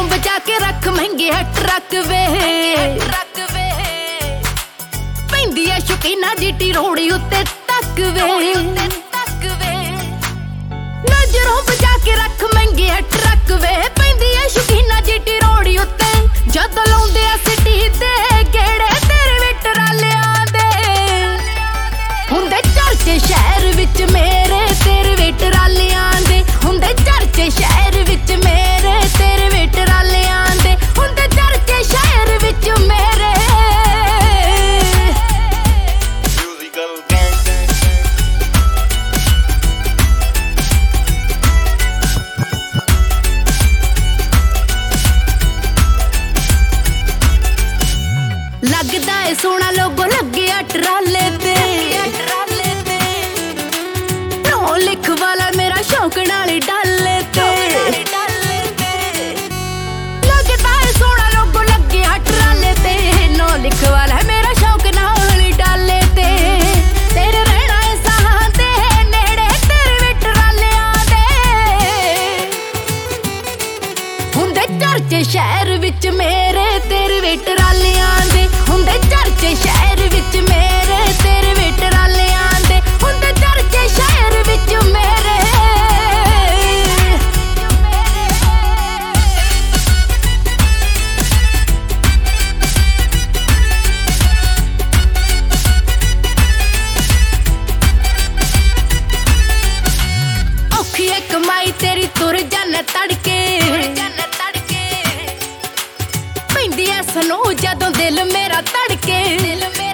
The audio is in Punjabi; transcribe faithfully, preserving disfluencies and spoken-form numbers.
ਬਚਾ ਕੇ ਰੱਖ ਮਹਿੰਗੇ ਟਰੱਕ ਵੇ ਟਰੱਕ ਵੇ ਪੈਂਦੀ ਐ ਸ਼ੌਕੀਨਾ ਜੀਟੀ ਰੋੜੀ ਉੱਤੇ ਤੱਕ ਵੇ ਤੱਕ ਵੇ ਨਜ਼ਰੋਂ ਬਚਾ ਕੇ ਰੱਖ ਮਹਿੰਗੇ ਟਰੱਕ ਵੇ ਪੈਂਦੀ ਐ ਸ਼ੌਕੀਨਾ ਜੀਟੀ ਰੋੜੀ ਉੱਤੇ ਜਦ ਲਾਉਂਦੇ ਆ ਸਿਟੀ ਤੇ ਗੇੜੇ ਤੇਰੇ ਵੀ ਟਰਾਲਿਆਂ ਦੇ ਹੁੰਦੇ ਚਰਚੇ ਸ਼ਹਿਰ ਵਿੱਚ ਮੇਰੇ ਤੇਰੇ ਵੀ ਟਰਾਲਿਆਂ ਦੇ ਹੁੰਦੇ ਚਰਚੇ ਸ਼ਹਿਰ ਵਿੱਚ ਮੇਰੇ ਤੇਰੇ ਵੀ ਟਰਾਲਿਆਂ ਦੇ ਹੁੰਦੇ ਚਰਚੇ ਸ਼ਹਿਰ ਵਿੱਚ ਮੇਰੇ ਲੱਗਦਾ ਏ ਸੋਹਣਾ ਲੋਗੋ ਲੱਗਿਆ ਟਰਾਲੇ ਤੇ ਟਰਾਲੇ ਤੇ ਨੋ ਲਿਖ ਵਾਲਾ ਮੇਰਾ ਸ਼ੌਕ ਨਾਲ ਡਾਲੇ ਤੇ ਲੱਗਦਾ ਏ ਸੋਹਣਾ ਲੋਗੋ ਲੱਗਿਆ ਟਰਾਲੇ ਤੇ ਨੋ ਲਿਖ ਵਾਲਾ ਮੇਰਾ ਸ਼ੌਕ ਨਾਲ ਡਾਲੇ ਤੇ ਤੇਰੇ ਰਹਿਣਾ ਏ ਸਾਹਾਂ ਦੇ ਨੇੜੇ ਤੇਰੇ ਵੀ ਟਰਾਲਿਆਂ ਦੇ ਹੁੰਦੇ ਚਰਚੇ ਸ਼ਹਿਰ ਵਿੱਚ ਮੇਰੇ ਤੇਰੇ ਵੀ ਟਰਾਲਿਆਂ ਦੇ ਹੁੰਦੇ ਚਰਚੇ ਸ਼ਹਿਰ ਵਿੱਚ ਮੇਰੇ ਤੇਰੇ ਵੀ ਟਰਾਲਿਆਂ ਦੇ ਹੁੰਦੇ ਚਰਚੇ ਸ਼ਹਿਰ ਵਿੱਚ ਮੇਰੇ ਔਖੀ ਐ ਕਮਾਈ ਤੇਰੀ ਤੁਰ ਜਾਣਾ ਤੜਕੇ ਪੈਂਦੀ ਐ ਸਨੋ ਜਦੋਂ ਦਿਲ ਮੇਰਾ ਧੜਕੇ ਦਿਲ